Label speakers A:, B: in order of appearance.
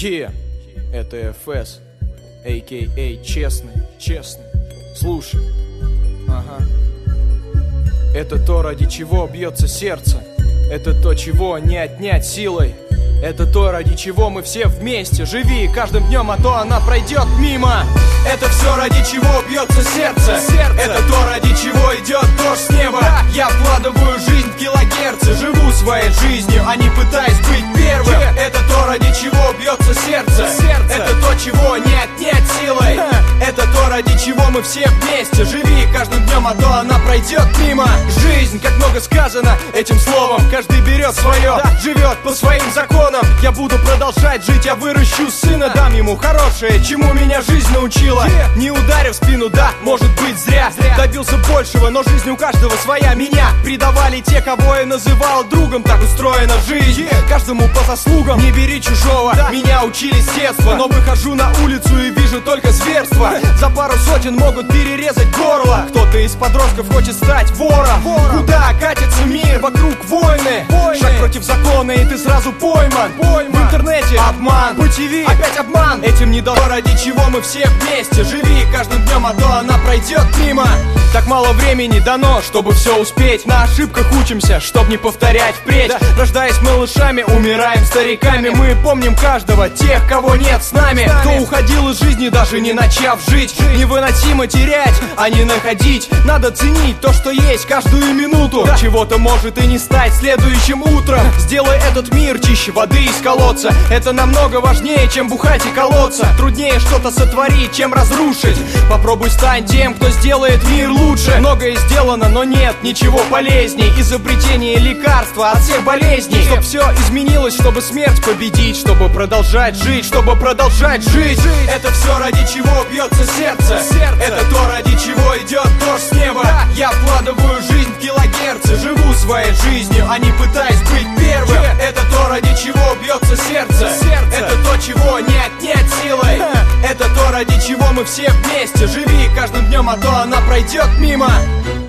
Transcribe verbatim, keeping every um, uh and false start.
A: Yeah, это эф эс, а ка а честный, честный. Слушай, ага. Это то, ради чего бьется сердце. Это то, чего не отнять силой. Это то, ради чего мы все вместе. Живи каждым днем, а то она пройдет мимо. Это все, ради чего бьется сердце, сердце. Это то, ради чего идет дождь с неба. Да. Я вкладываю жизнь в килогерцы. Живу своей жизнью, а не пытаюсь быть первым. yeah. Это то, ради чего бьется сердце, сердце. Это то, чего не отнять силой. yeah. Это то, ради чего мы все вместе. Живи каждым днем, а то она пройдет мимо. Жизнь, как много сказано этим словом. Каждый берет свое, да. Живет по своим законам. Я буду продолжать жить, я выращу сына. Дам ему хорошее, чему меня жизнь научила. yeah. Не ударив в спину, да, может быть зря. зря Добился большего, но жизнь у каждого своя. Меня предавали те, кого я называл другом. Так устроена жизнь, yeah. каждому по заслугам. Не бери чужого, да. Меня учили с детства. Но выхожу на улицу и вижу только зверство. За пару сотен могут перерезать горло. Кто-то из подростков хочет стать вором. вором. Куда катится мир? Вокруг войны. войны Шаг против закона, и ты сразу пойман. пойман В интернете обман, по ТВ опять обман. Этим не дало, ради чего мы все вместе. Живи каждым днем, а то она пройдет мимо. Так мало времени дано, чтобы все успеть. На ошибках учимся, чтоб не повторять впредь. да. Рождаясь малышами, умираем стариками. Мы помним каждого, тех, кого нет с нами, с нами. Кто уходил из жизни, даже не начав жить. жить. Невыносимо терять, а не находить. Надо ценить то, что есть, каждую минуту. да. Чего-то может и не стать следующим утром. Сделай этот мир чище воды из колодца. Это намного важнее, чем бухать и колоться. Труднее что-то сотворить, чем разрушить. Попробуй стань тем, кто сделает мир лучше. Многое сделано, но нет ничего полезней. Изобретение лекарства от всех болезней. Чтоб все изменилось, чтобы смерть победить. Чтобы продолжать жить, чтобы продолжать жить. Это все, ради чего бьется сердце. Это то, ради чего идет дождь с неба. Я вкладываю жизнь в килогерцы. Живу своей жизнью, а не пытаюсь быть первым. Это то, ради чего бьется сердце. Это то, чего не отнять силой. Это то, ради чего мы все вместе. Живи каждым днем, а то она пройдет мимо.